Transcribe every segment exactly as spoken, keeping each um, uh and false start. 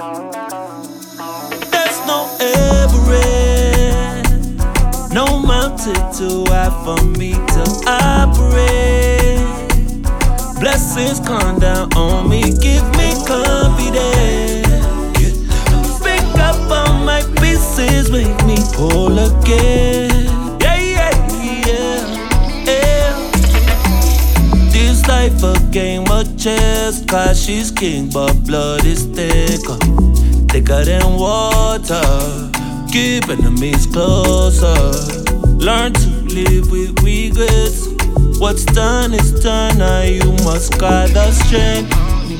There's no Everest, no mountain too high for me to operate. Blessings come down on me, give me confidence. Pick up all my pieces, make me whole again. Yeah, yeah, yeah, yeah. This life a game of chess, cause she's king, but blood is thicker. Thicker than water, keep enemies closer. Learn to live with regrets. What's done is done, now you must guard the strength.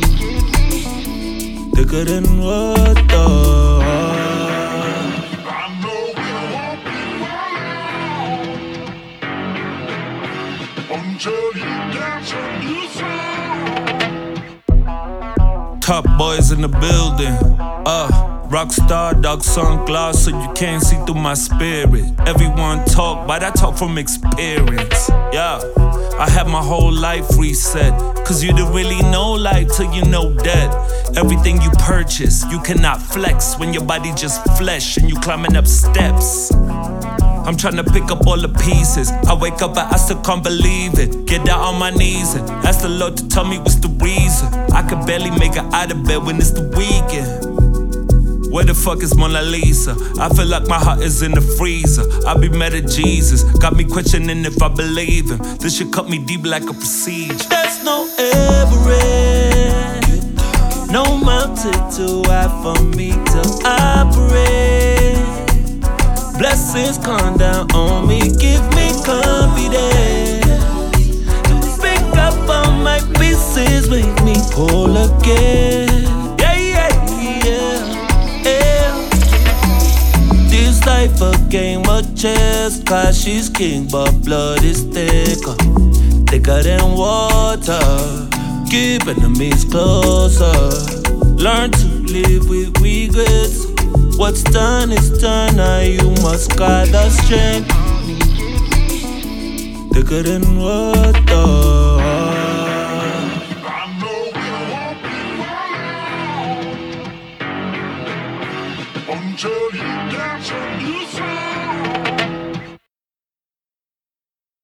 Thicker than water. Top boys in the building, uh Rockstar, dark sunglasses, so you can't see through my spirit. Everyone talk, but I talk from experience. Yeah, I had my whole life reset, cause you don't really know life till you know death. Everything you purchase, you cannot flex when your body just flesh and you climbing up steps. I'm tryna pick up all the pieces. I wake up but I still can't believe it. Get down on my knees and ask the Lord to tell me what's the reason. I can barely make it out of bed when it's the weekend. Where the fuck is Mona Lisa? I feel like my heart is in the freezer. I be mad at Jesus, got me questioning if I believe him. This shit cut me deep like a procedure. There's no Everest, no mountain too high for me to operate. Blessings come down on me, give me confidence. Pick up all my pieces, make me whole again. Yeah, yeah, yeah, yeah. This life a game of chess, cause she's king, but blood is thicker. Thicker than water, keep enemies closer. Learn to live with regrets. What's done is done, now you must guard the strength. Thicker than water. Until you dance on your side.